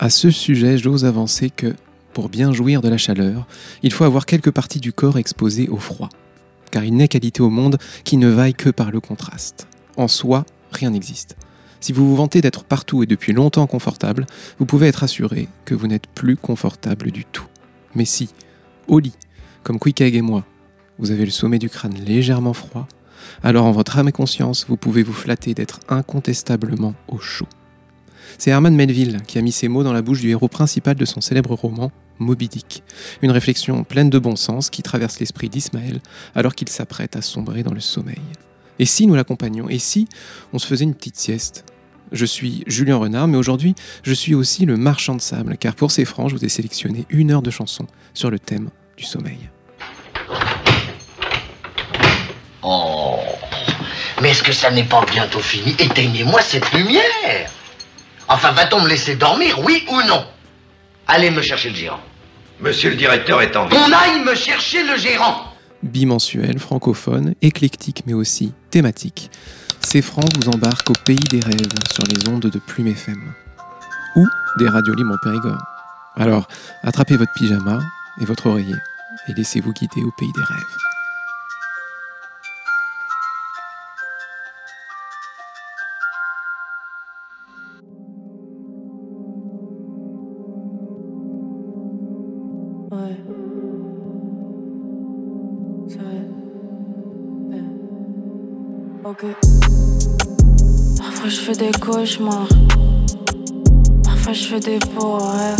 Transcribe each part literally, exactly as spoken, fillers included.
À ce sujet, j'ose avancer que, pour bien jouir de la chaleur, il faut avoir quelques parties du corps exposées au froid. Car il n'est qualité au monde qui ne vaille que par le contraste. En soi, rien n'existe. Si vous vous vantez d'être partout et depuis longtemps confortable, vous pouvez être assuré que vous n'êtes plus confortable du tout. Mais si, au lit, comme Quickegg et moi, vous avez le sommet du crâne légèrement froid, alors en votre âme et conscience, vous pouvez vous flatter d'être incontestablement au chaud. C'est Herman Melville qui a mis ces mots dans la bouche du héros principal de son célèbre roman Moby Dick. Une réflexion pleine de bon sens qui traverse l'esprit d'Ismaël alors qu'il s'apprête à sombrer dans le sommeil. Et si nous l'accompagnions ? Et si on se faisait une petite sieste ? Je suis Julien Renard, mais aujourd'hui, je suis aussi le marchand de sable, car pour ces francs, je vous ai sélectionné une heure de chansons sur le thème du sommeil. Oh, mais est-ce que ça n'est pas bientôt fini ? Éteignez-moi cette lumière ! Enfin, va-t-on me laisser dormir, oui ou non ? Allez me chercher le gérant. Monsieur le directeur est en vie. On aille me chercher le gérant ! Bimensuel, francophone, éclectique mais aussi thématique, ces francs vous embarquent au pays des rêves sur les ondes de Plume F M ou des radios libres en Périgord. Alors, attrapez votre pyjama et votre oreiller et laissez-vous guider au pays des rêves. Ok. Parfois je fais des cauchemars. Parfois je fais des beaux rêves.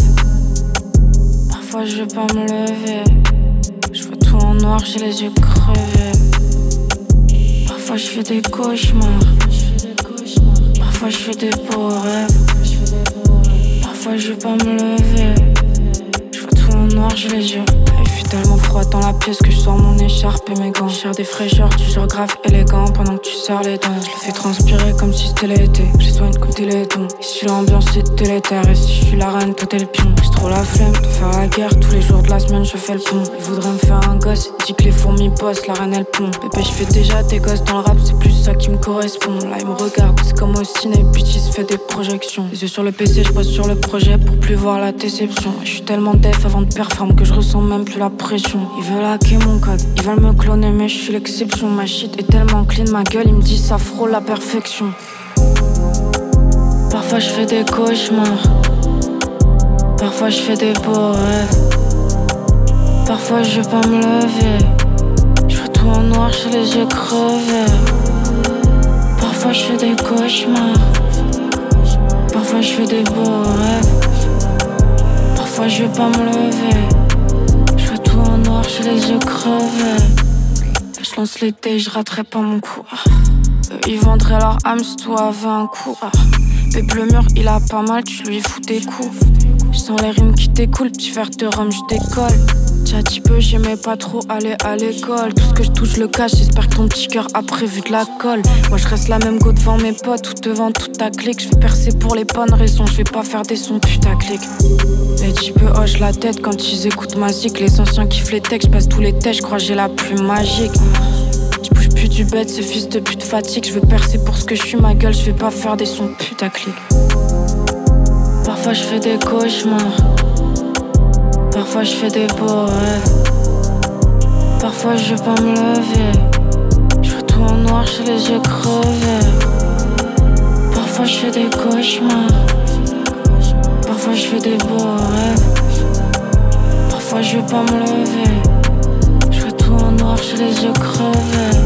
Parfois je veux pas me lever. Je vois tout en noir, j'ai les yeux crevés. Parfois je fais des cauchemars. Parfois je fais des beaux rêves. Parfois je veux pas me lever. Je vois tout en noir, j'ai les yeux. Tellement froid dans la pièce que je sors mon écharpe et mes gants. Je cherche des fraîcheurs, du genre grave élégant. Pendant que tu sors les dents, je le fais transpirer comme si c'était l'été. Je les soigne comme téléthon. Ici l'ambiance est délétère. Et si je suis la reine, toi t'es le pion. J'ai trop la flemme de faire la guerre. Tous les jours de la semaine je fais le pont. Ils voudraient me faire un gosse. Dis que les fourmis bossent, la reine elle pond. Bébé je fais déjà des gosses dans le rap. C'est plus ça qui me correspond. Là ils me regardent, c'est comme au ciné. Puis il se fait des projections. Les yeux sur le P C, je bosse sur le projet pour plus voir la déception. Je suis tellement def avant de performer que je ressens même plus la pression. Ils veulent hacker mon code, ils veulent me cloner mais je suis l'exception. Ma shit est tellement clean, ma gueule ils me disent ça frôle la perfection. Parfois je fais des cauchemars. Parfois je fais des beaux rêves. Parfois je veux pas me lever. Je vois tout en noir, j'ai les yeux crevés. Parfois je fais des cauchemars. Parfois je fais des beaux rêves. Parfois je veux pas me lever. En noir, j'ai les yeux crevés. Je lance l'été, je raterai pas mon coup. Eux, ils vendraient leur âme si toi avait un coup. Bébé le mur, il a pas mal, tu lui fous des coups. Je sens les rimes qui t'écoulent, petit verre de rhum, je décolle. Déjà petit peu, j'aimais pas trop aller à l'école. Tout ce que je touche le cache, j'espère que ton petit cœur a prévu de la colle. Moi je reste la même go devant mes potes, tout devant toute ta clique. Je vais percer pour les bonnes raisons, je vais pas faire des sons putaclic. Les petits peu hochent la tête quand ils écoutent ma zik. Les anciens kiffent les textes, je passe tous les tests, je crois que j'ai la plus magique. Je bouge plus du bête, ce fils de pute fatigue. Je veux percer pour ce que je suis, ma gueule, je vais pas faire des sons putaclic. Parfois je fais des cauchemars. Parfois je fais des beaux rêves. Parfois je veux pas me lever. Je vois tout en noir, j'ai les yeux crevés. Parfois je fais des cauchemars. Parfois je fais des beaux rêves. Parfois je veux pas me lever. Je vois tout en noir, j'ai les yeux crevés.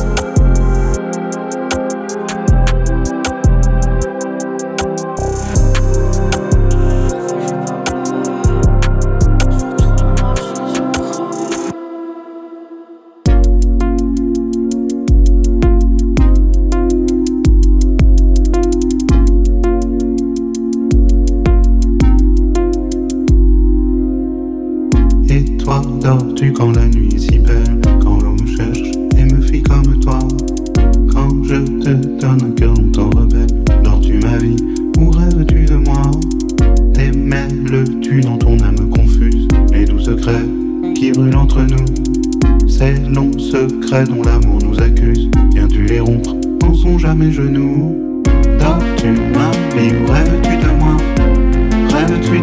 Dors-tu quand la nuit est si belle, quand l'on me cherche et me fuit comme toi? Quand je te donne un cœur longtemps rebelle, dors-tu ma vie ou rêves-tu de moi? Démêles-tu dans ton âme confuse les doux secrets qui brûlent entre nous? Ces longs secrets dont l'amour nous accuse, viens-tu les rompre en songe à mes genoux? Dors-tu ma vie ou rêves-tu de moi? Rêves-tu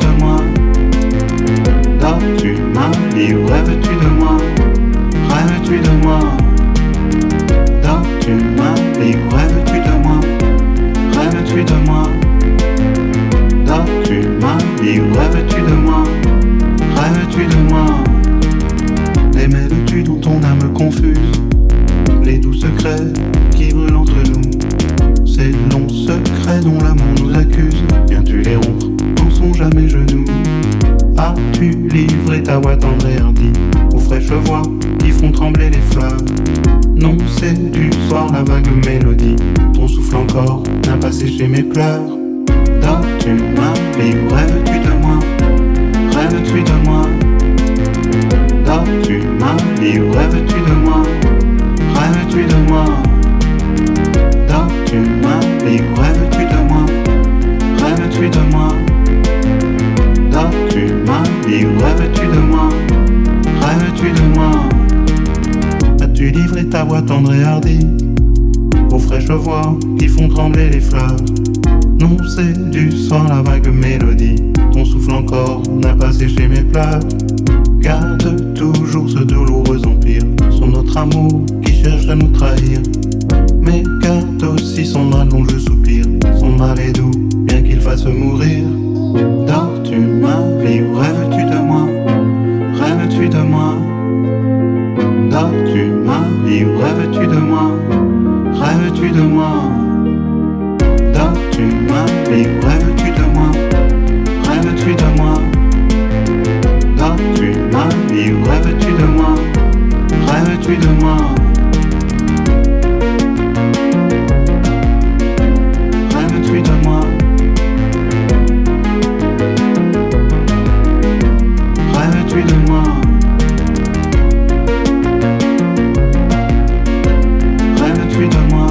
vie, où rêves-tu de moi? Rêves-tu de moi? Les mêles-tu dont ton âme confuse, les doux secrets qui brûlent entre nous, ces longs secrets dont l'amour nous accuse. Viens-tu les rompre quand sont jamais genoux? As-tu livré ta voix tendre et hardie aux fraîches voix qui font trembler les fleurs? Non, c'est du soir la vague mélodie, ton souffle encore n'a pas séché mes pleurs. Dors-tu ma vie, où rêves-tu de moi? Rêves-tu de moi? Dors-tu ma vie, où rêves-tu de moi? Rêves-tu de moi? Dors-tu ma vie, où rêves-tu de moi? Rêves-tu de moi? Dors-tu ma vie, où rêves-tu de moi? Rêves-tu de moi? As-tu livré ta voix tendre et hardie aux fraîches voix qui font trembler les fleurs? Non, c'est du soir la vague mélodie, ton souffle encore n'a pas séché mes pleurs. Garde toujours ce douloureux empire sur notre amour qui cherche à nous trahir, mais garde aussi son mal dont je soupire. Son mal est doux, bien qu'il fasse mourir. Dors-tu ma vie, où rêves-tu de moi? Rêves-tu de moi? Dors-tu ma vie, où rêves-tu de moi? Rêves-tu de moi? Dors-tu ma vie, où rêves-tu de moi? Rêves-tu de moi? Dors-tu ma vie, où rêves-tu de moi? Rêves-tu de moi? Rêves-tu de moi? Rêves-tu de moi? Rêves-tu de moi?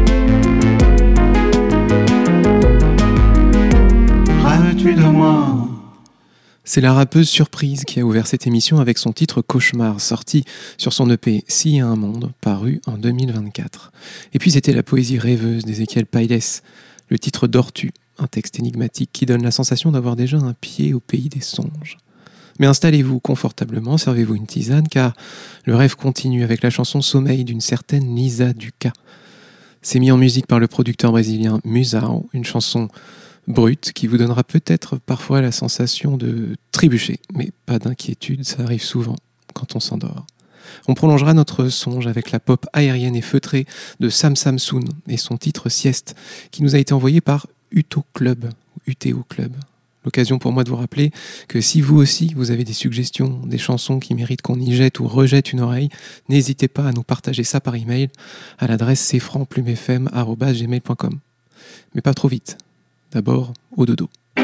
Rêves-tu de moi? C'est la rappeuse Surprise qui a ouvert cette émission avec son titre Cauchemar, sorti sur son E P S'il y a un monde, paru en deux mille vingt-quatre. Et puis c'était la poésie rêveuse d'Ezequiel Pailes, le titre Dors-tu, un texte énigmatique qui donne la sensation d'avoir déjà un pied au pays des songes. Mais installez-vous confortablement, servez-vous une tisane, car le rêve continue avec la chanson Sommeil d'une certaine Lisa Duca. C'est mis en musique par le producteur brésilien Musao, une chanson brute qui vous donnera peut-être parfois la sensation de trébucher, mais pas d'inquiétude, ça arrive souvent quand on s'endort. On prolongera notre songe avec la pop aérienne et feutrée de Sam Sam Soon et son titre Sieste, qui nous a été envoyé par Uto Club, U T O Club. L'occasion pour moi de vous rappeler que si vous aussi vous avez des suggestions, des chansons qui méritent qu'on y jette ou rejette une oreille, n'hésitez pas à nous partager ça par email à l'adresse c franc plume f m arobase gmail point com. Mais pas trop vite. D'abord, au dodo.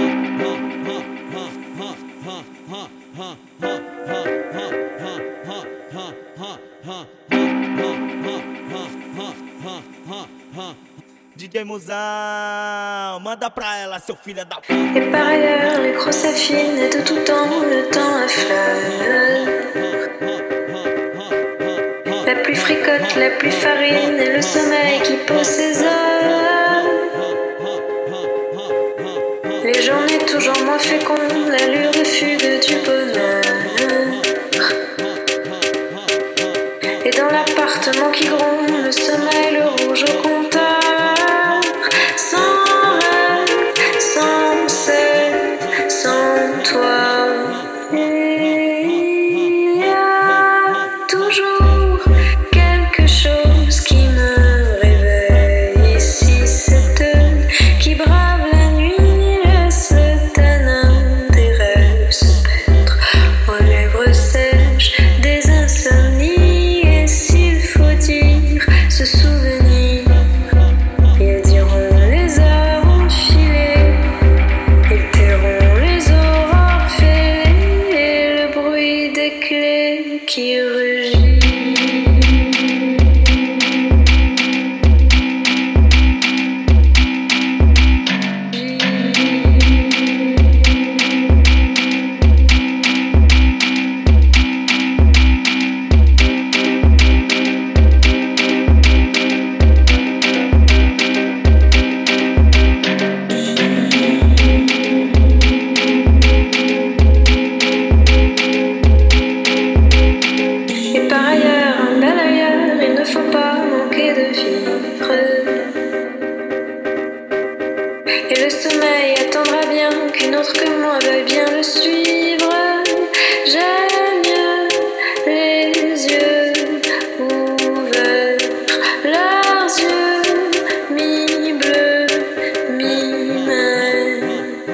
D J Mozão, manda pra ela, seu filho da p***. Et par ailleurs, l'écran s'affine et de tout temps, le temps affleure. La pluie fricote, la pluie farine et le sommeil qui pose ses heures. Les journées toujours moins fécondes, l'allure de fugue du bonheur. Et dans l'appartement qui gronde, le sommeil, le rouge au compteur. Sans rêve, sans sel, sans toi. Il y a toujours quelque chose qui me suivre. J'aime mieux les yeux ouverts, leurs yeux mi-bleus, mi-mer.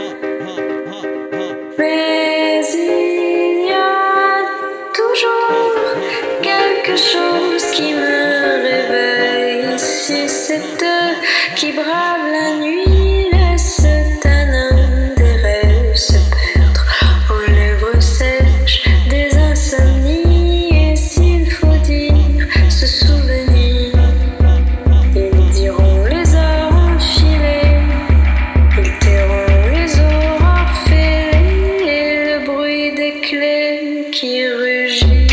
Mais il y a toujours quelque chose qui me réveille. Si c'est eux qui bravent la nuit, laisse tanin des rêves se perdre aux lèvres sèches des insomnies. Et s'il faut dire ce souvenir, ils diront les heures enfilées, ils tairont les aurores fêlées et le bruit des clés qui rugit.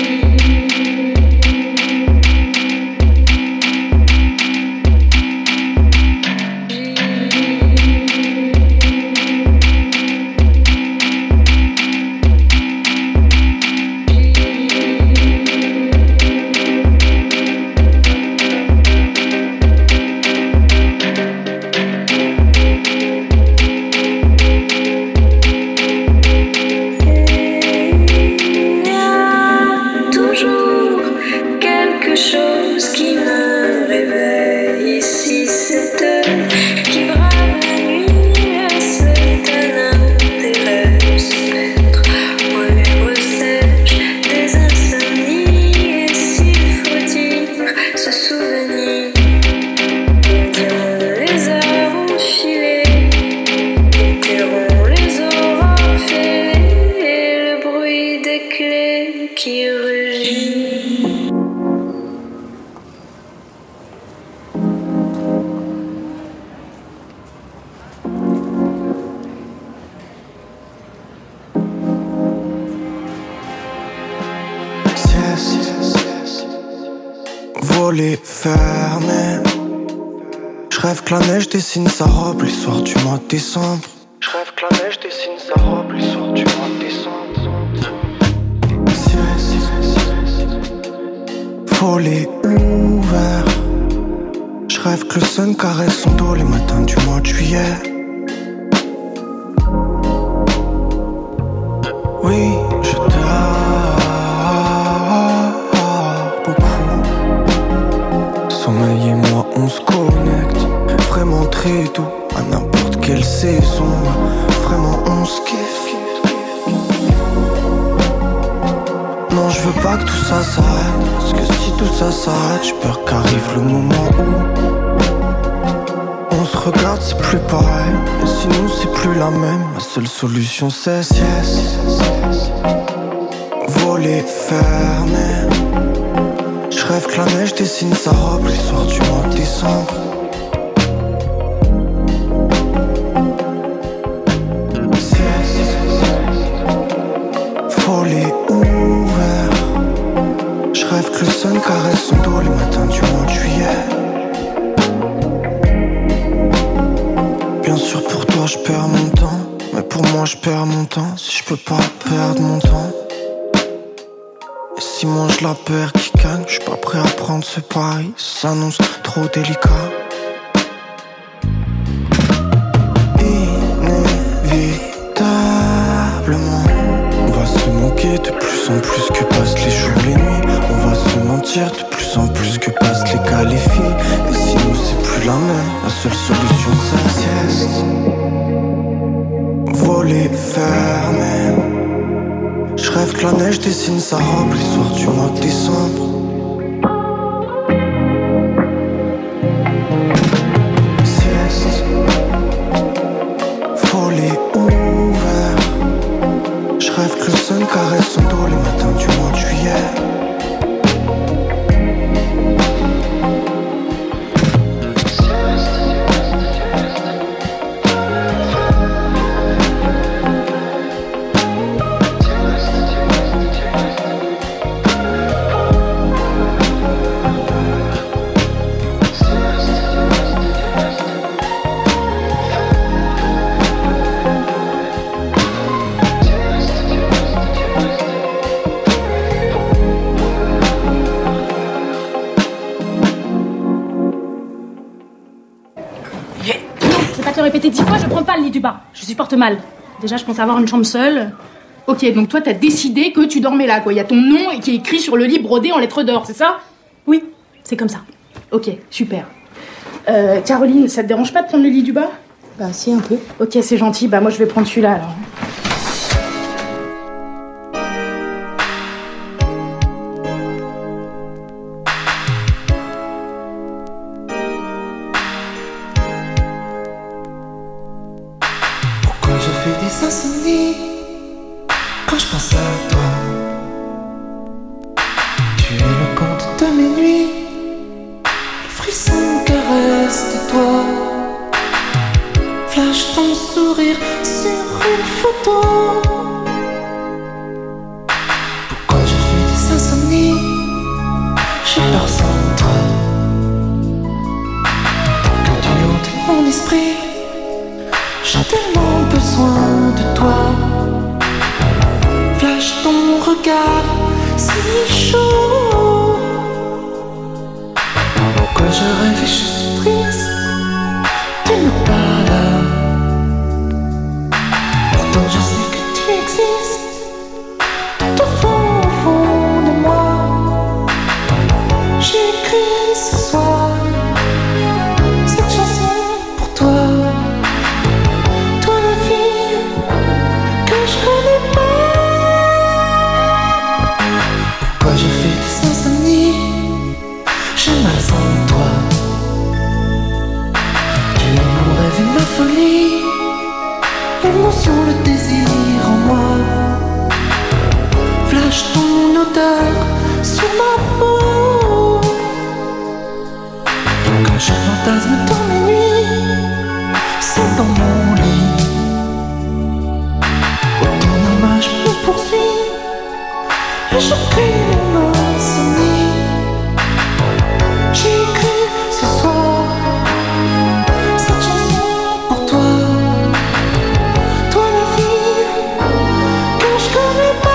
Volets fermés. Je rêve que la neige dessine sa robe les soirs du mois de décembre. Je rêve que la neige dessine sa robe les soirs du mois de décembre. Volets ouverts. Je rêve que le sun caresse son dos les matins du mois de juillet. Oui, je dors beaucoup. Sommeil et moi on se connecte. Vraiment très doux à n'importe quelle saison. Vraiment on se kiffe. Non, je veux pas que tout ça s'arrête, parce que si tout ça s'arrête, j'ai peur qu'arrive le moment où on se regarde, c'est plus pareil. Et sinon c'est plus la même. Ma seule solution c'est yes. Volets fermés. Je rêve que la neige dessine sa robe les soirs du mois de décembre. Volets ouverts. Je rêve que le sun caresse son dos les matins du mois de juillet. Bien sûr pour toi je perds mon temps, mais pour moi je perds mon temps. Si je peux pas perdre mon temps, et si moi je la perds qui gagne, je suis pas prêt à prendre ce pari. Ça s'annonce trop délicat. Inévitablement on va se manquer de plus en plus que passent les jours, les nuits. On va se mentir de plus en plus que passent les gars, les filles. Et sinon c'est plus la même. La seule solution c'est la sieste. Volets fermés. Je rêve que la neige dessine sa robe les soirs du mois de décembre. Sieste. Volets ouverts. Je rêve que le sun caresse son dos les matins du mois de juillet. Répéter dix fois, je prends pas le lit du bas. Je supporte mal. Déjà, je pense avoir une chambre seule. Ok, donc toi, t'as décidé que tu dormais là, quoi. Il y a ton nom et qui est écrit sur le lit brodé en lettres d'or, c'est ça? Oui, c'est comme ça. Ok, super. Euh, Caroline, ça te dérange pas de prendre le lit du bas? Bah si, un peu. Ok, c'est gentil. Bah moi, je vais prendre celui-là, alors. Pourquoi je fais des insomnies quand je pense à toi? Tu es le compte de mes nuits, le frisson caresse de toi. Flash ton sourire sur une photo. Pourquoi je fais des insomnies? J'ai peur sans toi. Tant que tu hantes mon esprit, j'ai tellement besoin de toi. Flash ton regard si chaud. Pourquoi je rêve et je suis triste? Tu n'es pas là. Pourtant je sais que tu existes tout au fond, au fond de moi. J'écris ce soir cette chanson pour toi. Toi la fille que je connais pas. Pourquoi je fais des insomnies? J'ai mal sans toi. Tu es mon rêve et ma folie, l'émotion, le désir en moi. Flash ton odeur sur ma peau. Quand je fantasme dans mes nuits, c'est dans mon lit. Où ton image me poursuit et je crie mon insomnie. J'écris ce soir cette chanson pour toi. Toi la fille que je connais pas.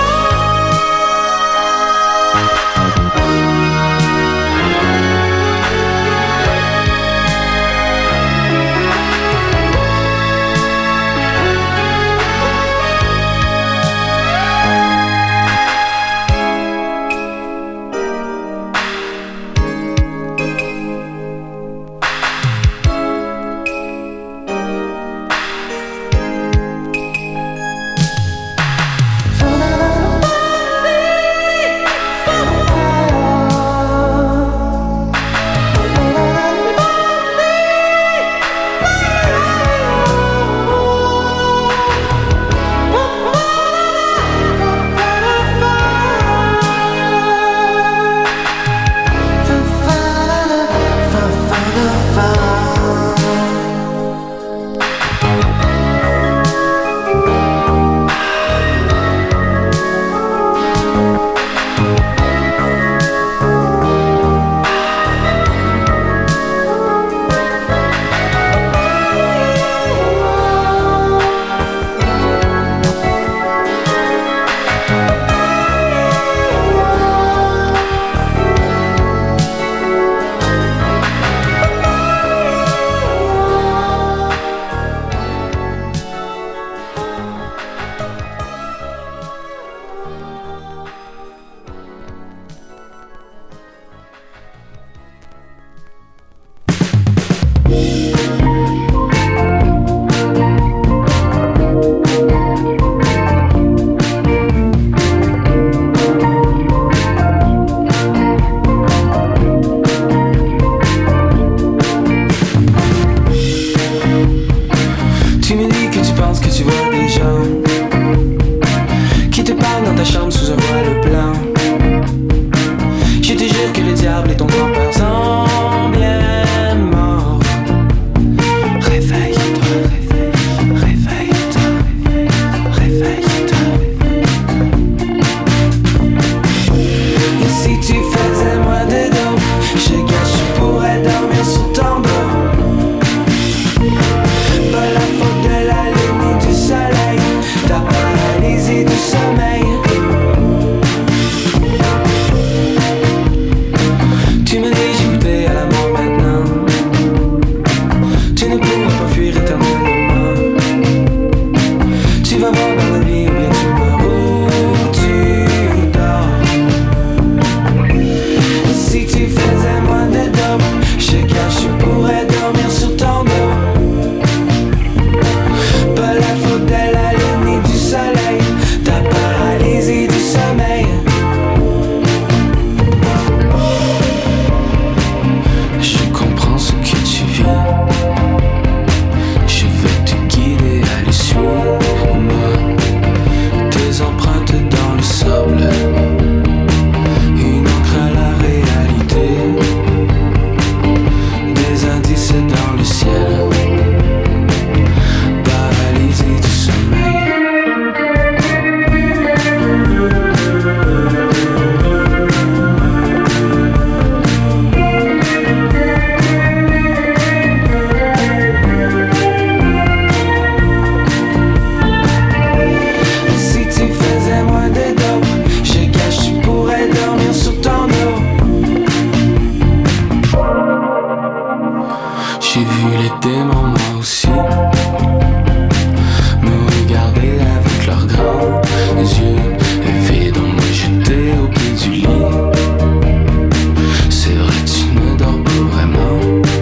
les yeux évidents, moi j'étais au pied du lit. C'est vrai, tu ne dors pas vraiment,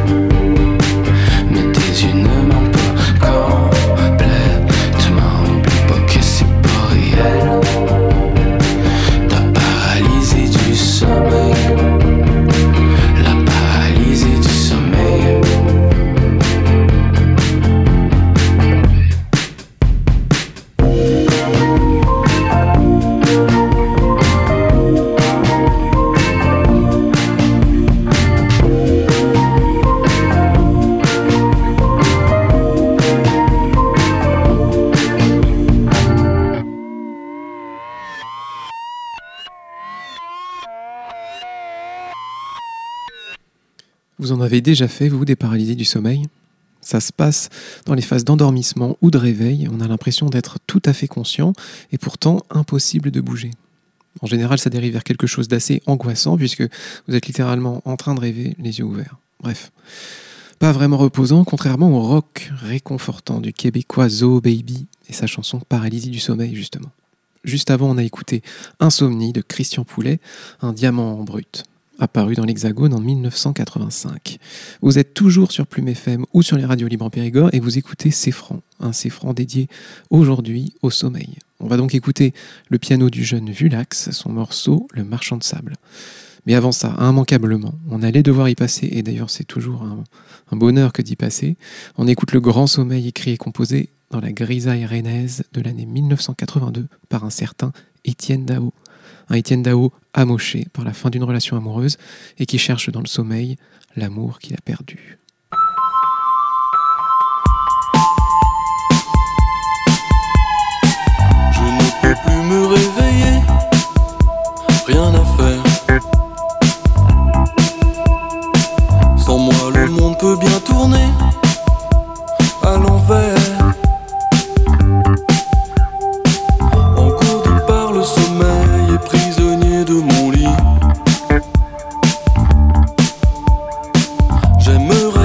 mais tes yeux ne mentent pas complètement. Oublie pas que c'est pas réel. T'as paralysé du sommeil, la paralysée du sommeil. Vous en avez déjà fait, vous, des paralysés du sommeil ? Ça se passe dans les phases d'endormissement ou de réveil. On a l'impression d'être tout à fait conscient et pourtant impossible de bouger. En général, ça dérive vers quelque chose d'assez angoissant puisque vous êtes littéralement en train de rêver, les yeux ouverts. Bref, pas vraiment reposant, contrairement au rock réconfortant du québécois Zo Baby et sa chanson Paralysie du sommeil, justement. Juste avant, on a écouté Insomnie de Christian Poulet, un diamant en brut, apparu dans l'Hexagone en dix-neuf cent quatre-vingt-cinq. Vous êtes toujours sur Plume F M ou sur les radios libres en Périgord et vous écoutez C'est Franc, un C'est Franc dédié aujourd'hui au sommeil. On va donc écouter le piano du jeune Vulax, son morceau Le Marchand de Sable. Mais avant ça, immanquablement, on allait devoir y passer, et d'ailleurs c'est toujours un, un bonheur que d'y passer, on écoute Le Grand Sommeil écrit et composé dans la grisaille rennaise de l'année dix-neuf cent quatre-vingt-deux par un certain Étienne Dao. Un Étienne Dao amoché par la fin d'une relation amoureuse et qui cherche dans le sommeil l'amour qu'il a perdu. Je ne peux plus me réveiller, rien à faire. Sans moi le monde peut bien tourner à l'envers. Engourdi par le sommeil et prisonnier de mon lit, j'aimerais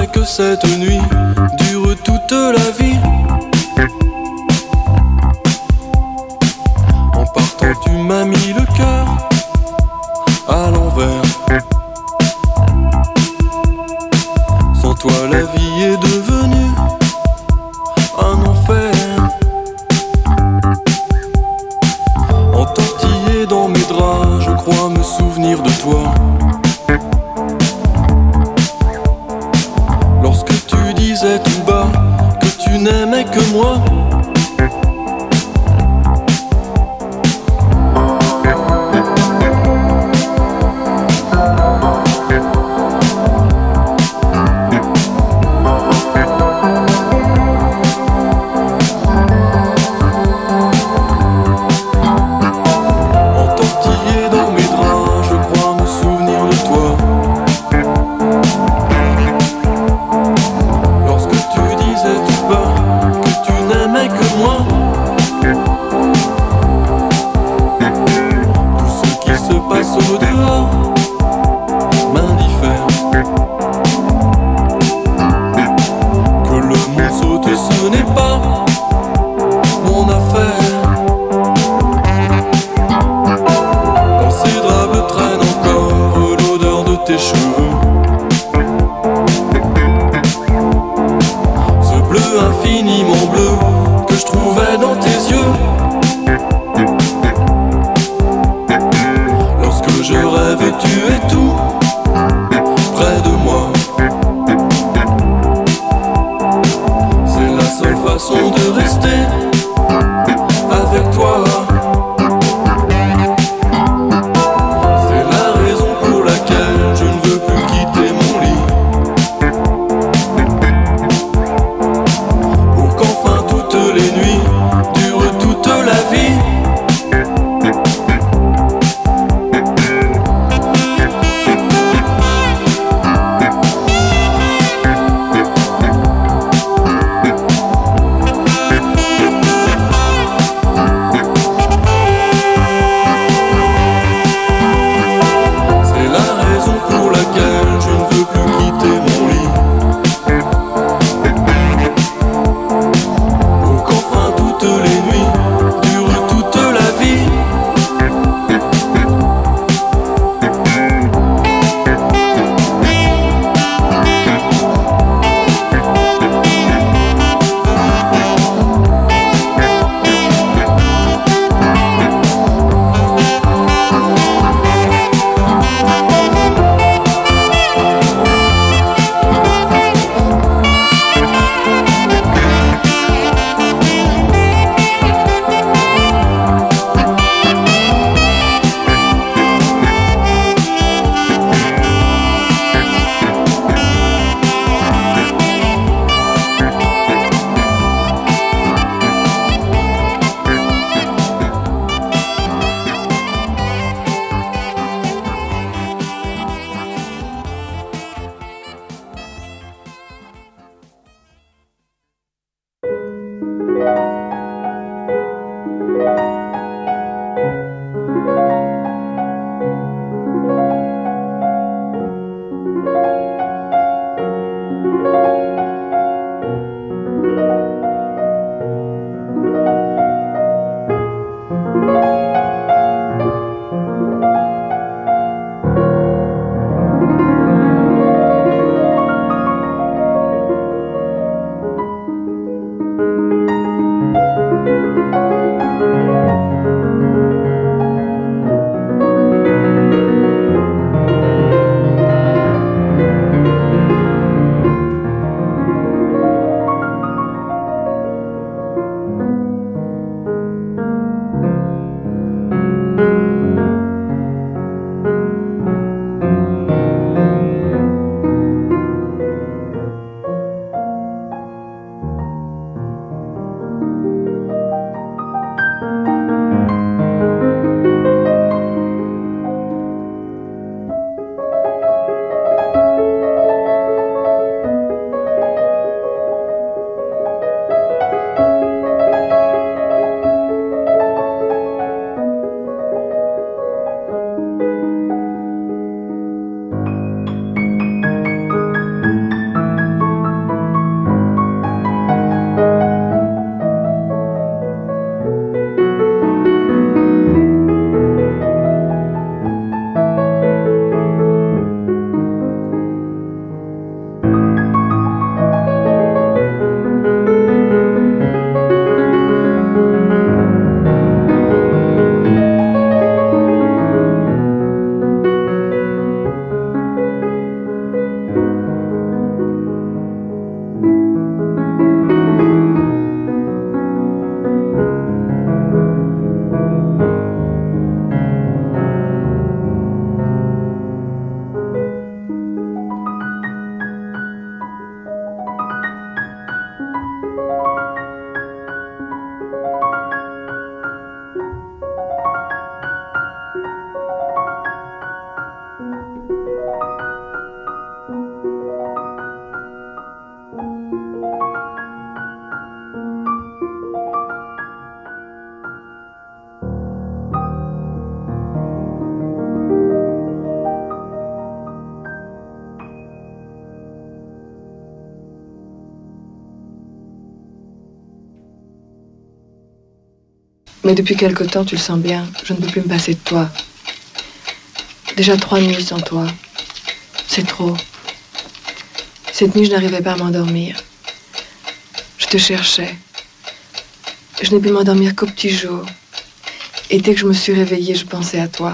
Mais depuis quelque temps, tu le sens bien, je ne peux plus me passer de toi. Déjà trois nuits sans toi. C'est trop. Cette nuit, je n'arrivais pas à m'endormir. Je te cherchais. Je n'ai pu m'endormir qu'au petit jour. Et dès que je me suis réveillée, je pensais à toi.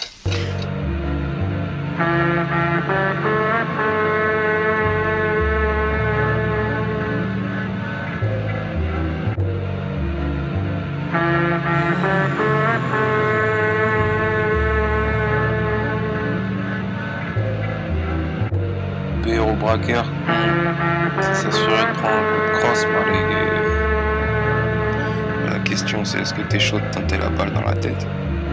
Péro braqueur, ça s'assurait de prendre un coup de crosse par les gars. Mais la question c'est est-ce que t'es chaud de tenter la balle dans la tête?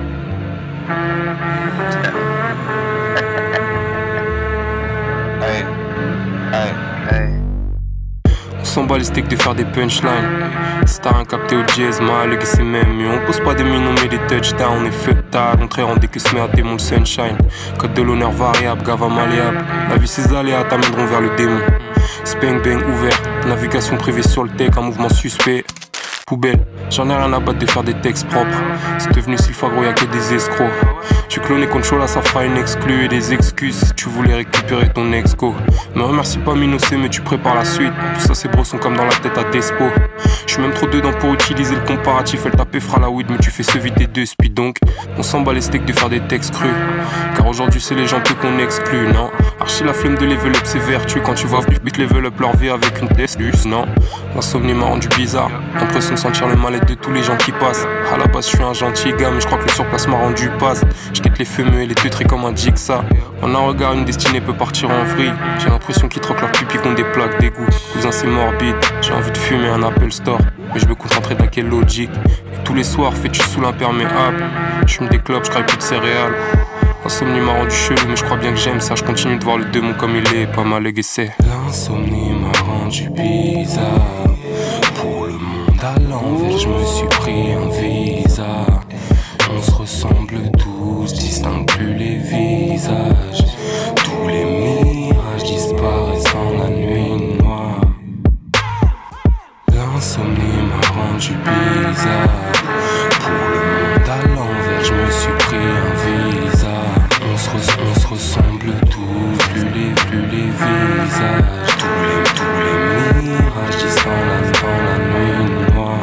Hey, hey, hey. On s'en bat les steaks de faire des punchlines. Si t'as rien capté au jazz, mal que c'est même mieux. On pose pas des mines, on met des touchdowns. On est feu tard, on très rendez que se met à démon le sunshine. Code de l'honneur variable, gava malléable. La vie ses aléas t'amèneront vers le démon. Spang bang ouvert, navigation privée sur le tech, un mouvement suspect. Poubelle, j'en ai rien à battre de faire des textes propres. C'est devenu si fois gros, y'a que des escrocs. Tu cloné contre là, ça fera une exclue et des excuses si tu voulais récupérer ton ex-go. Me remercie pas Minocé, mais tu prépares la suite. Tout ça c'est brosson comme dans la tête à Despo. J'suis même trop dedans pour utiliser le comparatif. Elle tapait fera la weed, mais tu fais se vider deux speed. Donc on s'en bat les steaks de faire des textes crus. Car aujourd'hui c'est les gens peu qu'on exclut, non. Archi la flemme de level up, c'est vertu. Quand tu vois vite level up leur vie avec une test, non. L'insomnie m'a rendu bizarre. L'impression de sentir le mal-être de tous les gens qui passent. À la base je suis un gentil gars, mais je crois que le surplace m'a rendu passe. J'quitte les fumeux et les teutrés comme un jigsaw. En un regard une destinée peut partir en vrille. J'ai l'impression qu'ils troquent leurs pupilles contre des plaques d'égout. Cousin c'est morbide, j'ai envie de fumer un Apple Store. Mais je me concentrer dans quelle logique. Et tous les soirs fais-tu sous l'imperméable. J'fume des clopes, j'craille plus de céréales. L'insomnie m'a rendu chelou, mais je crois bien que j'aime ça. Je continue de voir le démon comme il est, pas mal guessé. L'insomnie m'a rendu bizarre. Pour le monde à l'envers, je me suis pris un visa. On se ressemble tous, distingue plus les visages. Tous les mirages disparaissent dans la nuit noire. L'insomnie m'a rendu bizarre. Pour le monde à l'envers, je me suis pris un visa. On se, res- on se ressemble tous, plus les, plus les visages. Tous les, tous les mirages disparaissent dans la nuit noire.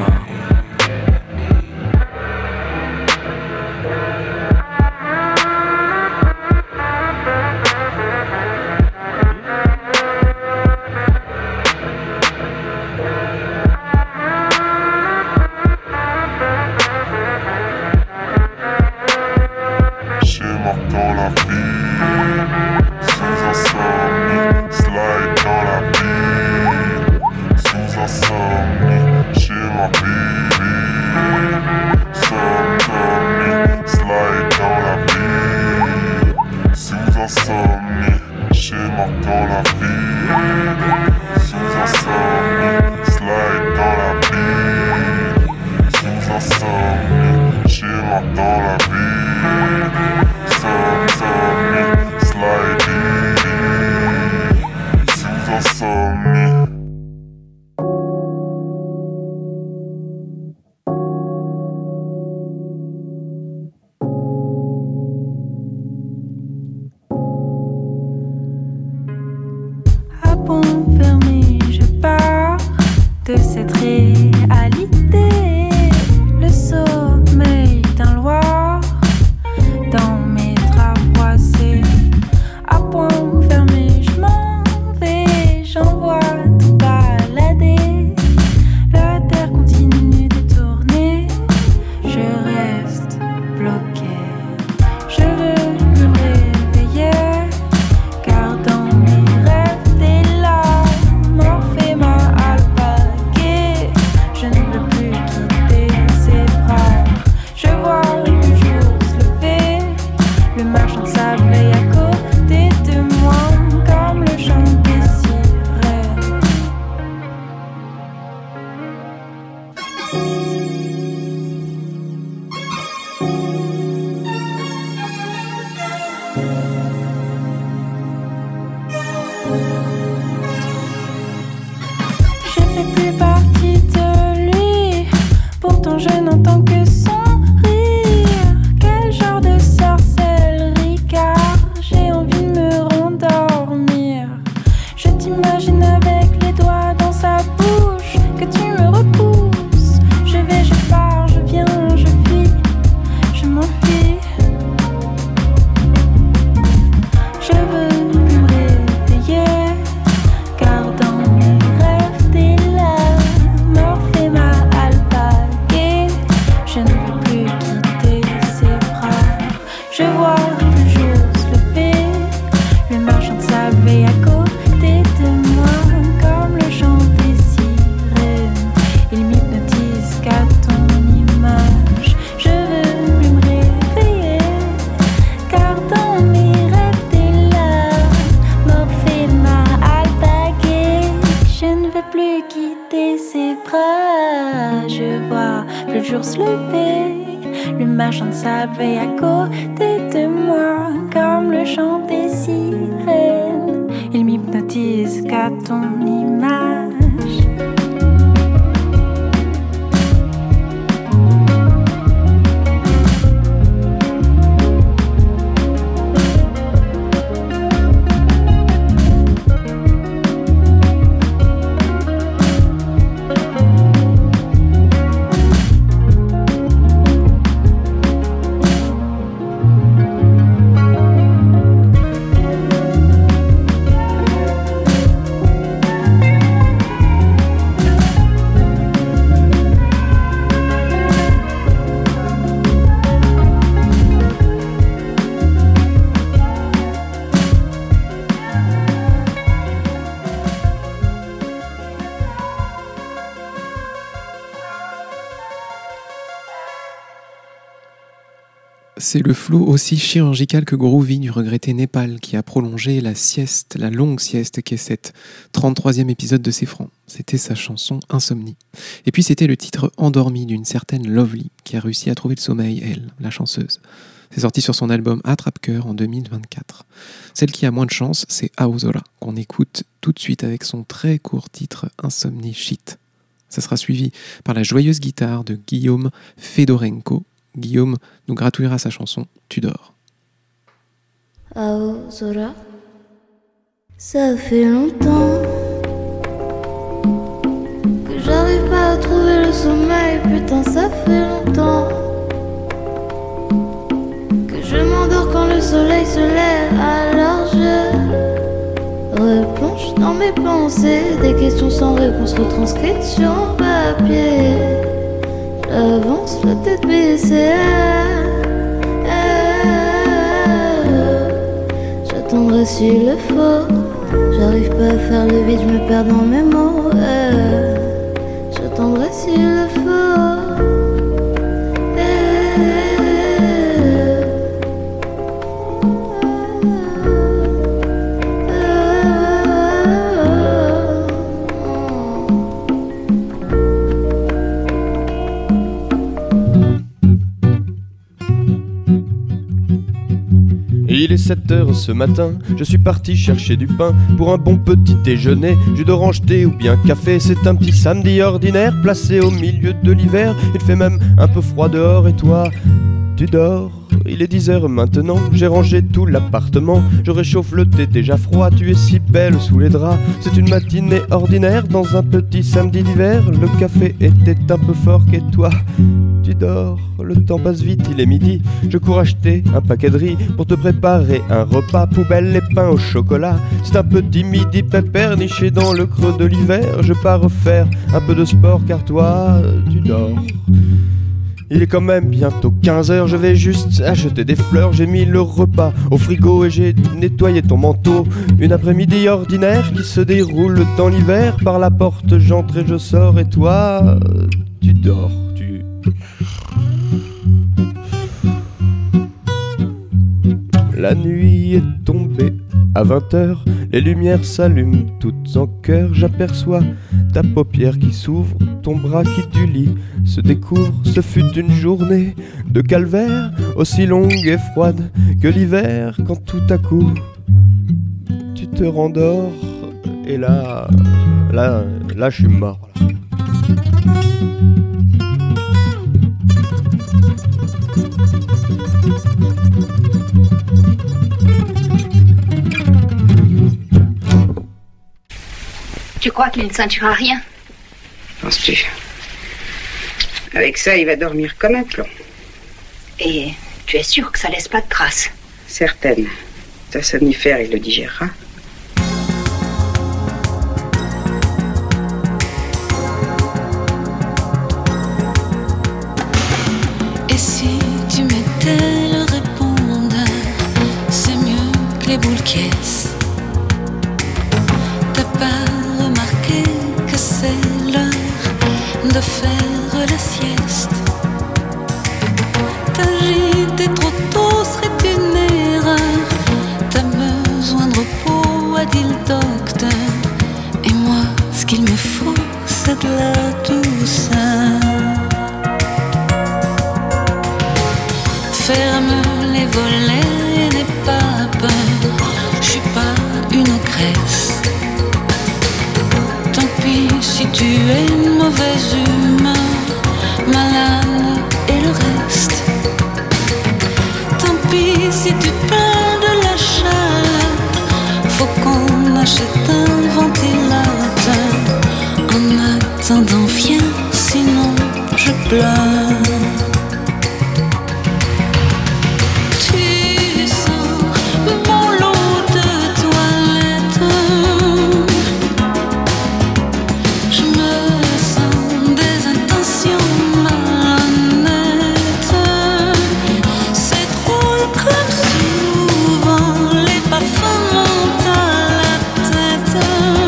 Le sommeil d'un loir dans mes ma chante sa veille à côté de moi, comme le chant des sirènes. Il m'hypnotise qu'à ton image. C'est le flow aussi chirurgical que groovy du regretté Népal qui a prolongé la sieste, la longue sieste qu'est cette trente-troisième épisode de C'est Franc. C'était sa chanson Insomnie. Et puis c'était le titre Endormi d'une certaine Lovely qui a réussi à trouver le sommeil, elle, la chanceuse. C'est sorti sur son album Attrape-Cœur en deux mille vingt-quatre. Celle qui a moins de chance, c'est Aozora, qu'on écoute tout de suite avec son très court titre Insomnie Shit. Ça sera suivi par la joyeuse guitare de Guillaume Fedorenko. Guillaume nous gratouillera sa chanson Tu dors. Aozora, ça fait longtemps que j'arrive pas à trouver le sommeil. Putain, ça fait longtemps que je m'endors quand le soleil se lève. Alors je replonge dans mes pensées, des questions sans réponse retranscrites sur un papier. J'avance la tête baissée, j'attendrai s'il le faut. J'arrive pas à faire le vide, je me perds dans mes mots. J'attendrai s'il le faut. Il est sept heures ce matin, je suis parti chercher du pain pour un bon petit déjeuner, jus d'orange, thé ou bien café. C'est un petit samedi ordinaire placé au milieu de l'hiver. Il fait même un peu froid dehors et toi, tu dors. Il est dix heures maintenant, j'ai rangé tout l'appartement. Je réchauffe le thé déjà froid, tu es si belle sous les draps. C'est une matinée ordinaire dans un petit samedi d'hiver. Le café était un peu fort et toi, tu dors. Le temps passe vite, il est midi. Je cours acheter un paquet de riz pour te préparer un repas. Poubelle, les pains au chocolat. C'est un petit midi pépère niché dans le creux de l'hiver. Je pars refaire un peu de sport car toi, tu dors. Il est quand même bientôt quinze heures, je vais juste acheter des fleurs. J'ai mis le repas au frigo et j'ai nettoyé ton manteau. Une après-midi ordinaire qui se déroule dans l'hiver. Par la porte j'entre et je sors et toi, tu dors, tu... La nuit est tombée à vingt heures, les lumières s'allument toutes en chœur. J'aperçois ta paupière qui s'ouvre, ton bras qui du lit se découvre. Ce fut une journée de calvaire, aussi longue et froide que l'hiver, quand tout à coup tu te rendors. Et là, là, là je suis mort. Tu crois qu'il ne sentira rien? Penses-tu? Avec ça, il va dormir comme un plomb. Et tu es sûr que ça laisse pas de traces? Certaine. Ta somnifère, il le digérera. Et si tu mettais le répondeur, c'est mieux que les boules caisses. T'as pas remarqué que c'est l'heure de faire la sieste? T'agiter trop tôt serait une erreur. T'as besoin de repos, a dit le docteur. Et moi, ce qu'il me faut, c'est de la douceur. ferme les volets et n'aie pas peur, je suis pas une ogresse. Tant pis si tu es une mauvaise humeur, malade et le reste. Tant pis si tu plains de la chaleur, faut qu'on achète un ventilateur. En attendant viens, sinon je pleure. Tu sens mon lot de toilette, je me sens des intentions malhonnêtes. C'est drôle comme souvent les parfums montent à la tête.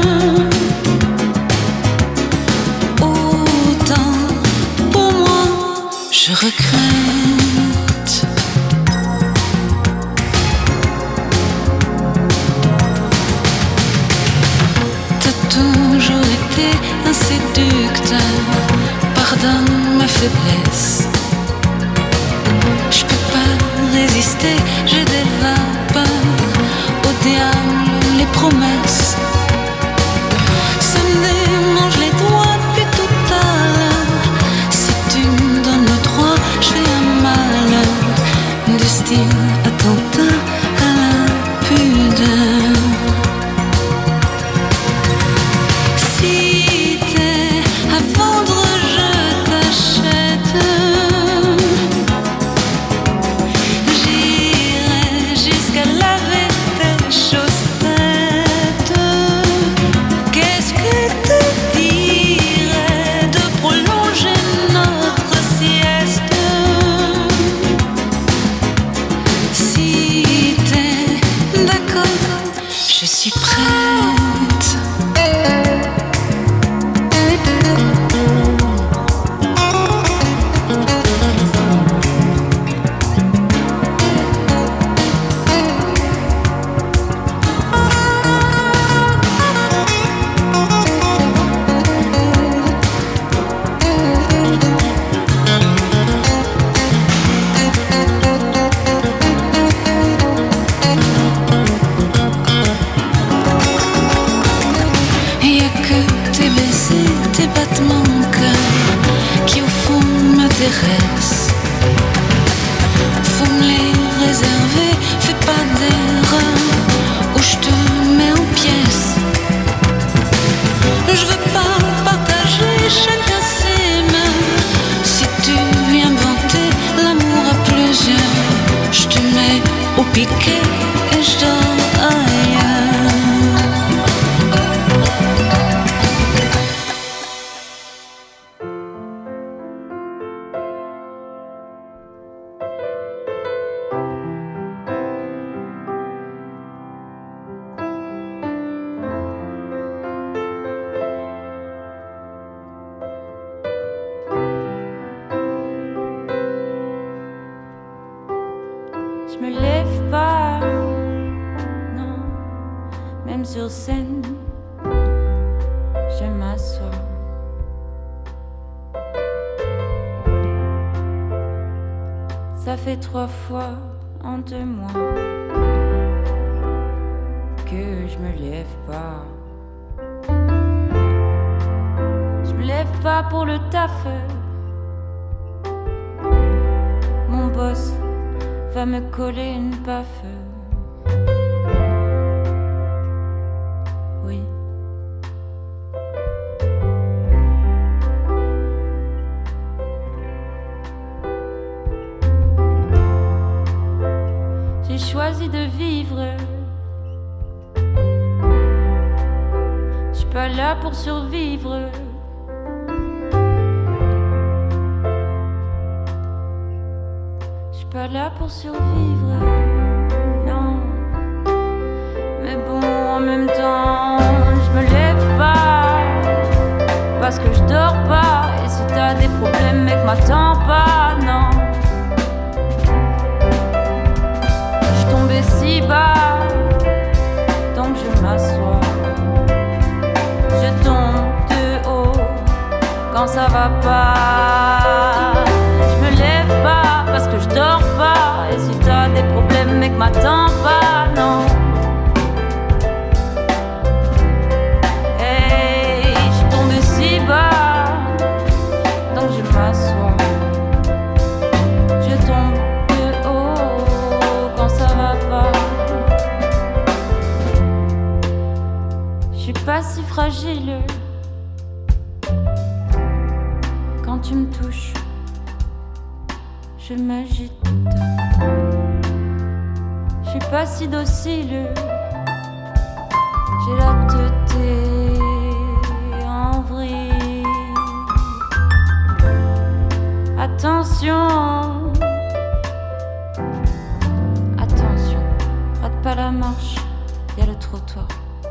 Autant pour moi je regrette. T'as toujours été un séducteur, pardonne ma faiblesse. Je peux pas résister, j'ai des vapeurs, au diable les promesses. Ça me démange les doigts depuis tout à l'heure. Si tu me donnes le droit, je fais un malheur du style attentat à la pudeur. Si t'es à vendre, je t'achète. J'irai jusqu'à laver tes chaussettes. Qu'est-ce que te dirais de prolonger notre sieste? Si t'es d'accord, je suis prête. Y'a que tes baisers, tes battements de cœur qui au fond m'intéressent. Faut me les réserver, fais pas d'erreur, ou je te mets en pièces. Je veux pas partager, chacun s'aime. Si tu viens inventer l'amour à plusieurs, je te mets au piquet et je dors ailleurs. Je me lève pas, non, même sur scène, je m'assois. Ça fait trois fois en deux mois que je me lève pas. Je me lève pas pour le taf. Mon boss va me coller une baffe. Oui. J'ai choisi de vivre. Je suis pas là pour survivre. Pas là pour survivre, non. Mais bon, en même temps, je me lève pas parce que je dors pas. Et si t'as des problèmes, mec, m'attends pas, non. Je suis tombée si bas, donc je m'assois. Je tombe de haut quand ça va pas. Je me lève pas parce que je dors pas. fragile. Quand tu me touches, je m'agite. Je suis pas si docile. J'ai la tête en vrille. Attention, attention, rate pas la marche, y a le trottoir.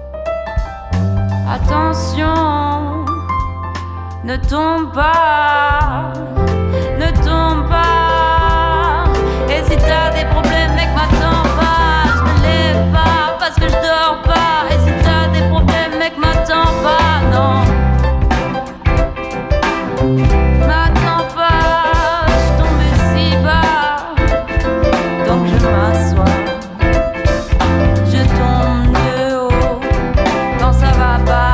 Attention, ne tombe pas, ne tombe pas. Et si t'as des problèmes, mec, m'attends pas. Je me lève pas parce que je dors pas. Et si t'as des problèmes, mec, m'attends pas, non. M'attends pas, je suis tombée si bas. Donc je m'assois, je tombe de haut quand ça va pas.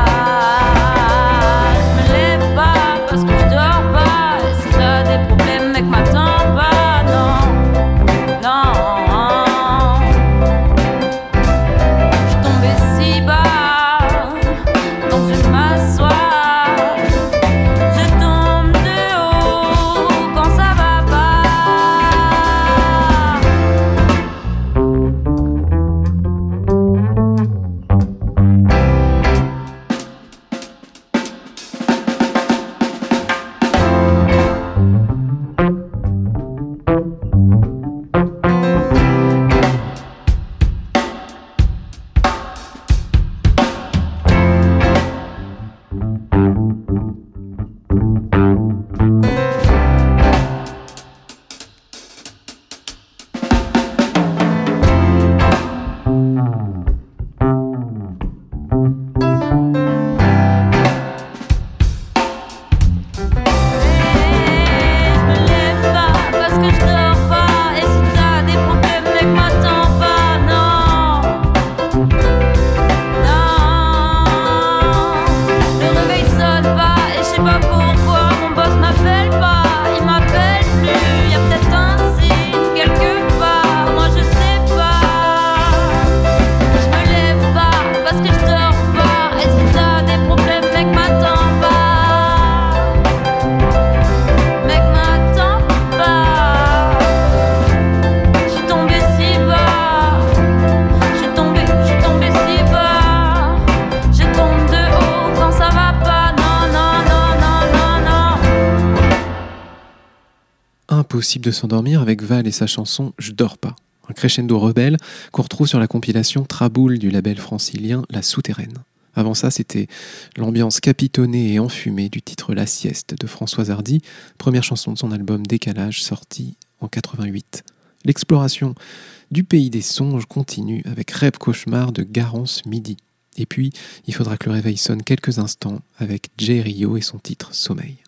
Impossible de s'endormir avec Val et sa chanson « Je dors pas », un crescendo rebelle qu'on retrouve sur la compilation Traboule du label francilien La Souterraine. Avant ça, c'était l'ambiance capitonnée et enfumée du titre La Sieste de Françoise Hardy, première chanson de son album Décalage sorti en quatre-vingt-huit. L'exploration du pays des songes continue avec Rêve Cauchemar de Garance Midi. Et puis, il faudra que le réveil sonne quelques instants avec Jay Rio et son titre Sommeil.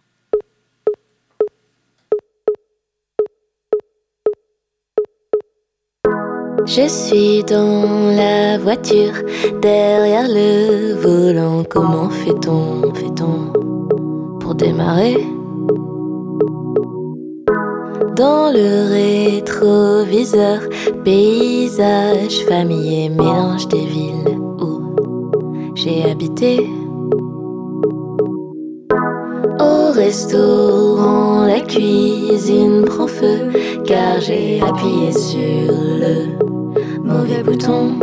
Je suis dans la voiture, derrière le volant. Comment fait-on, fait-on pour démarrer? Dans le rétroviseur, paysage, famille et mélange des villes où j'ai habité. Au restaurant, la cuisine prend feu, car j'ai appuyé sur le mauvais bouton.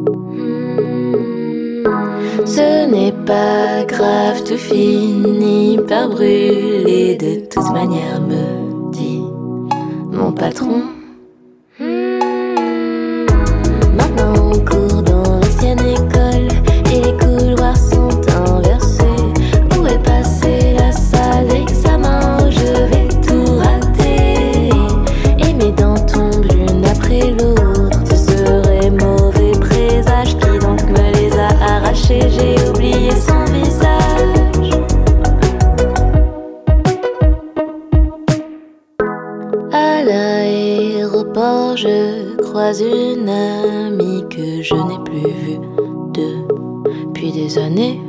Ce n'est pas grave, tout finit par brûler. De toute manière, me dit mon patron. Maintenant on court dans l'ancienne école et les couloirs sont inversés. Où est passée la salle d'examen? Je vais tout rater et mes dents tombent l'une après l'autre. Ce serait mauvais présage, qui donc me les a arrachés? J'ai oublié son visage. À l'aéroport, je croise une amie que je n'ai plus vue depuis des années.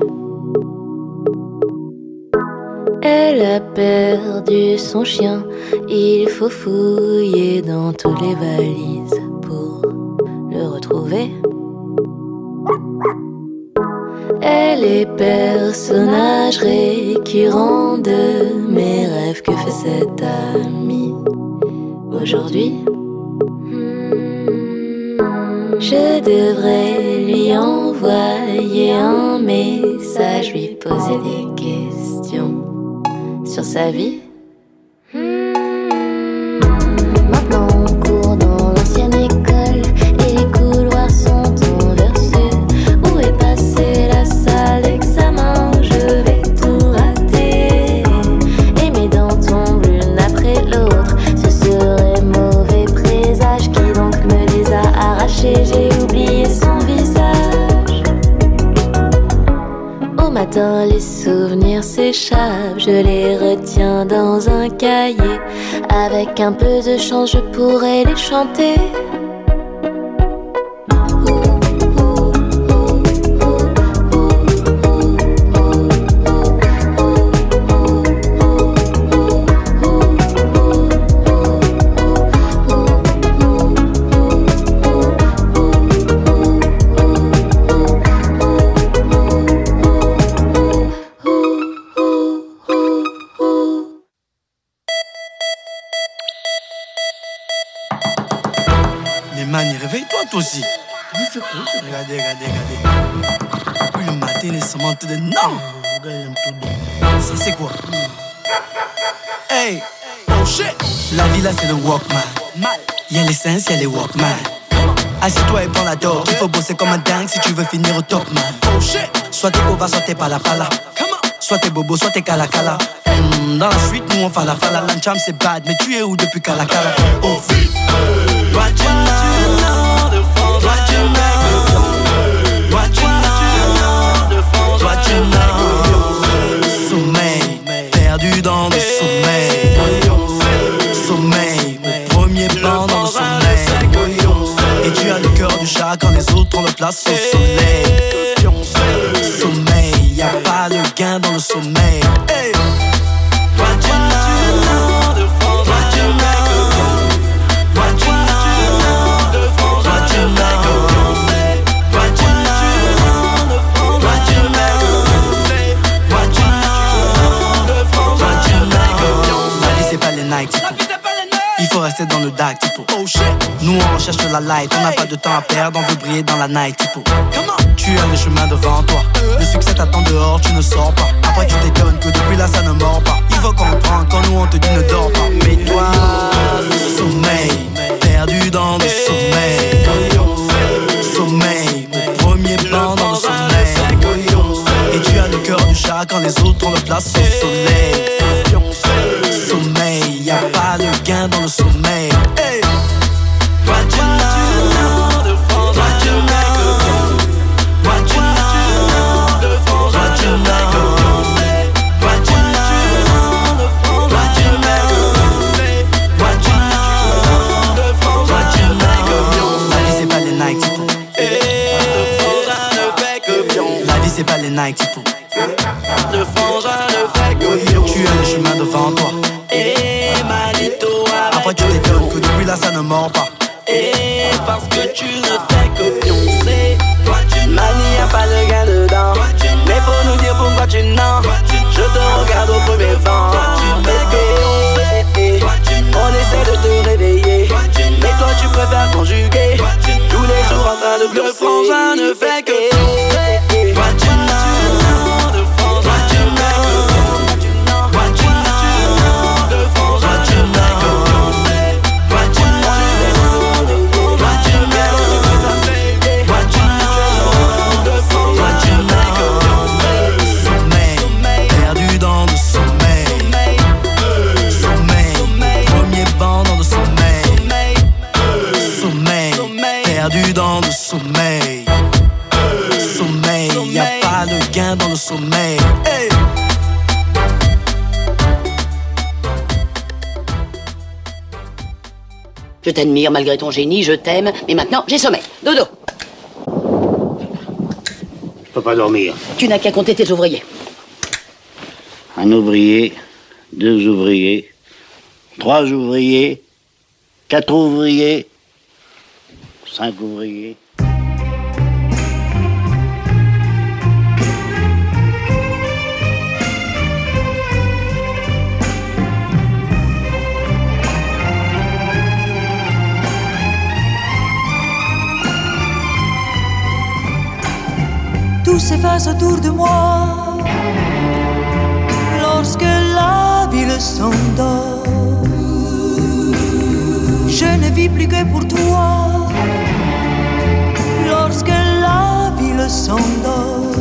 Elle a perdu son chien, il faut fouiller dans toutes les valises pour le retrouver. Et les personnages récurrents de mes rêves, que fait cet ami aujourd'hui? Je devrais lui envoyer un message, lui poser des questions sur sa vie. Maintenant on court dans l'ancienne école et les couloirs sont inversés. Où est passée la salle d'examen? Je vais tout rater et mes dents tombent l'une après l'autre. Ce serait mauvais présage, qui donc me les a arrachés? J'ai oublié son visage. Au matin les souvenirs s'échappent, je les retiens dans un cahier. Avec un peu de chance je pourrais les chanter. Toi aussi. Regardez, regardez, regardez. Puis le matin, les saumons te disent non. Ça, c'est quoi? Hey, oh shit. La vie là, c'est le Walkman. Y'a les sens, y'a les Walkman. Assieds-toi et prends la dose. Il faut bosser comme un dingue si tu veux finir au top, man. Oh shit. Soit t'es ova, soit t'es pala pala. Soit t'es bobo, soit t'es cala cala. Mm, dans la suite, nous on fala fala. L'ancham c'est bad, mais tu es où depuis cala cala? Oh vite. What you know? What you know? What you know? What you know? Sommeil, perdu dans le sommeil. Sommeil, mon premier plan dans le sommeil. Et tu as le cœur du chat quand les autres ont le place au soleil. Sommeil, y'a pas de gain dans le sommeil. What you know? What you know? Il faut rester dans le dark, typo. Oh shit. Nous on recherche la light, on n'a pas de temps à perdre, on veut briller dans la night, typo. Tu as le chemin devant toi, le succès t'attend dehors, tu ne sors pas. Après tu t'étonnes que depuis là ça ne mord pas. Il faut comprendre quand nous on te dit ne dors pas. Mais toi, sommeil, perdu dans le sommeil. Sommeil, mon premier plan dans le sommeil. Et tu as le cœur du chat quand les autres ont le place au soleil. Sommeil, y'a pas de gain dans le sommeil. Hey. What you know? What you know? What you know? What you know? What you know? What you know? What you know? What you know? La vie c'est pas les Nike, typo. La vie c'est pas les Nike, typo. Le frangin ne fait que tu as le chemin devant toi. Après tu t'étonnes que depuis là ça ne mord pas. Et parce que tu ne fais que pioncer. Mani y'a pas de gain dedans. Mais faut nous dire pourquoi tu n'en. Je te regarde au premier vent. On essaie de te réveiller, mais toi tu préfères conjuguer. Tous les jours en train de bluffer. Le frangin ne fait que pioncer. What you know? What you know? What you know? Le frangin ne fait que pioncer. What you know? What you know? What you know? Le frangin ne fait que pioncer. Sommeil, perdu dans le sommeil. Sommeil, premier banc dans le sommeil. Sommeil, perdu dans le sommeil. Sommeil, y'a pas de gain dans le sommeil. Hey. Je t'admire malgré ton génie, je t'aime, mais maintenant j'ai sommeil. Dodo. Je peux pas dormir. Tu n'as qu'à compter tes ouvriers. Un ouvrier, deux ouvriers, trois ouvriers, quatre ouvriers, cinq ouvriers. tout s'efface autour de moi lorsque la ville s'endort. Je ne vis plus que pour toi lorsque la ville s'endort.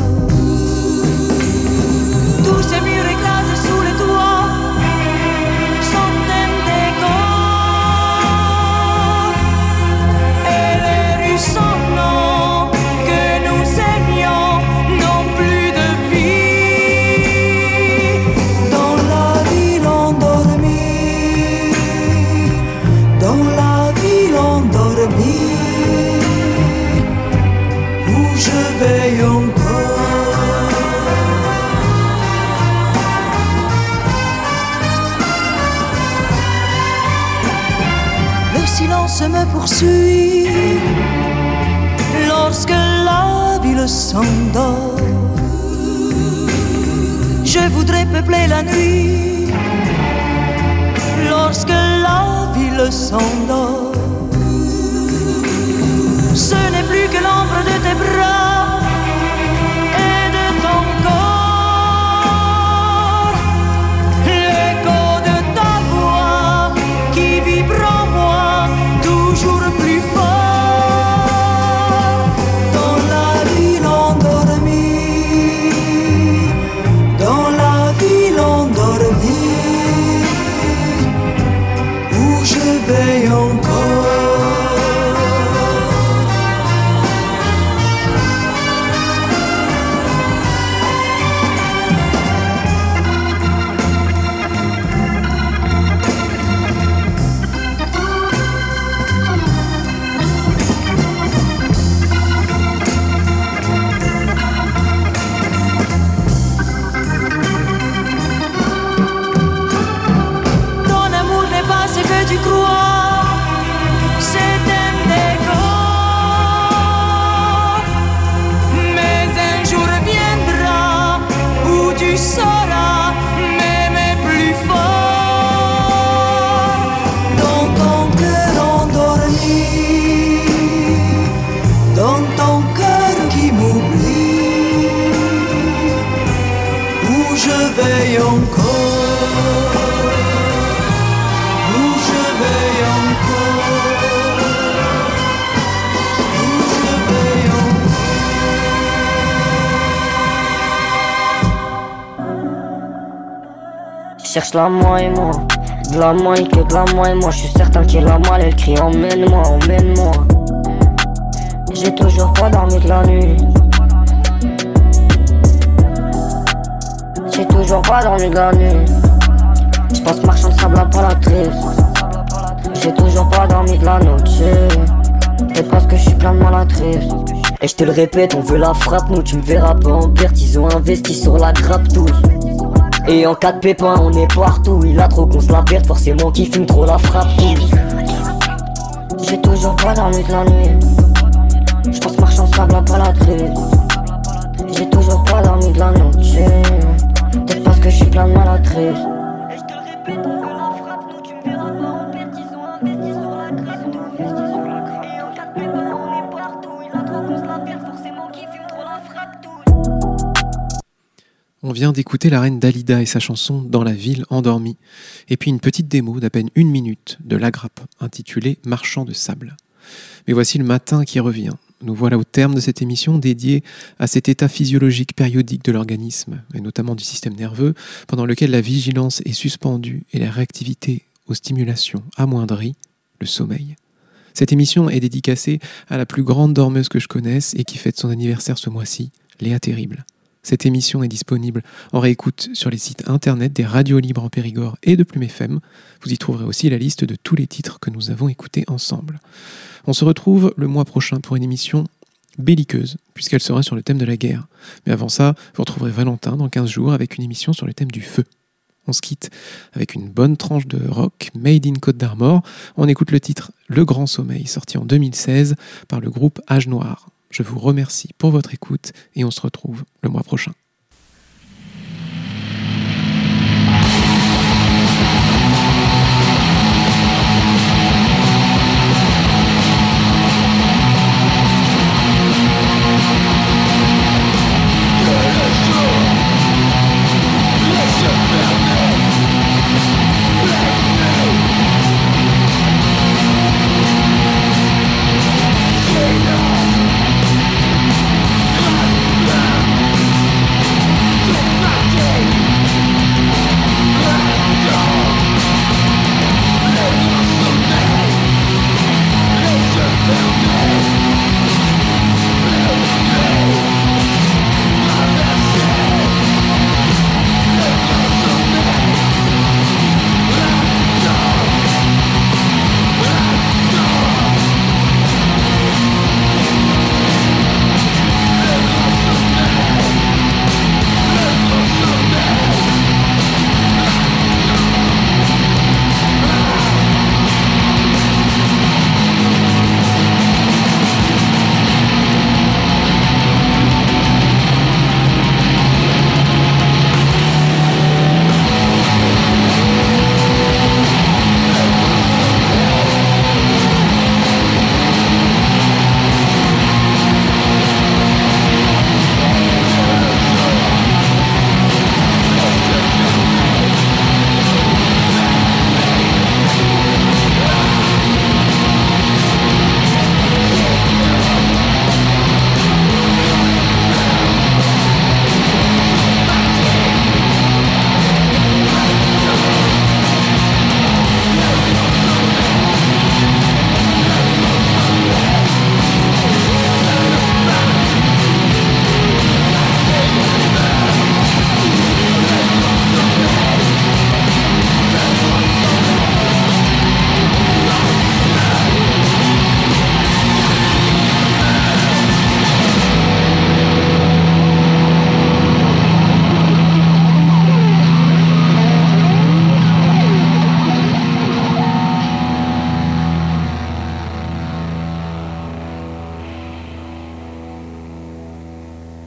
Tous ces murs écrasés sous les toits sont un décor et les rues sans nom que nous aimions n'ont plus de vie. Dans la ville endormie, dans la ville endormie, où je veille encore. Le silence me poursuit lorsque la ville s'endort. Je voudrais peupler la nuit lorsque la ville s'endort. Ce n'est plus que l'ombre de tes bras et de ton corps, l'écho de ta voix qui vibre en moi toujours plus fort. Dans la ville endormie, dans la ville endormie, où je veille encore. Tu crois, c'est un décor, mais un jour viendra où tu sauras m'aimer plus fort. Dans ton cœur endormi, dans ton cœur qui m'oublie, où je veille encore. Cherche la moi et moi, de la moi et que de la moi et moi. Je suis certain qu'il a mal, elle crie emmène-moi, emmène-moi. J'ai toujours pas dormi de la nuit. J'ai toujours pas dormi de la nuit. Je passe marchand de sable à Palatrice. J'ai toujours pas dormi de la noche. Peut-être parce que je suis plein de maladresse. Et je te le répète, on veut la frappe, nous tu me verras pas en perte. Ils ont investi sur la grappe tous. Et en cas de pépin on est partout. Il a trop qu'on se la perde, forcément qui fume trop la frappe tous. J'ai toujours pas dormi de la nuit. J'pense marchand de sable à Palatrice. J'ai toujours pas dormi de la noche. Peut-être parce que je suis plein de maladresse. On vient d'écouter la reine Dalida et sa chanson Dans la ville endormie, et puis une petite démo d'à peine une minute de La Grappe, intitulée Marchand de sable. Mais voici le matin qui revient. Nous voilà au terme de cette émission dédiée à cet état physiologique périodique de l'organisme, et notamment du système nerveux, pendant lequel la vigilance est suspendue et la réactivité aux stimulations amoindrie, le sommeil. Cette émission est dédicacée à la plus grande dormeuse que je connaisse et qui fête son anniversaire ce mois-ci, Léa Terrible. Cette émission est disponible en réécoute sur les sites internet des radios libres en Périgord et de Plume F M. Vous y trouverez aussi la liste de tous les titres que nous avons écoutés ensemble. On se retrouve le mois prochain pour une émission belliqueuse, puisqu'elle sera sur le thème de la guerre. Mais avant ça, vous retrouverez Valentin dans quinze jours avec une émission sur le thème du feu. On se quitte avec une bonne tranche de rock made in Côte d'Armor. On écoute le titre Le Grand Sommeil, sorti en deux mille seize par le groupe Âge Noir. Je vous remercie pour votre écoute et on se retrouve le mois prochain.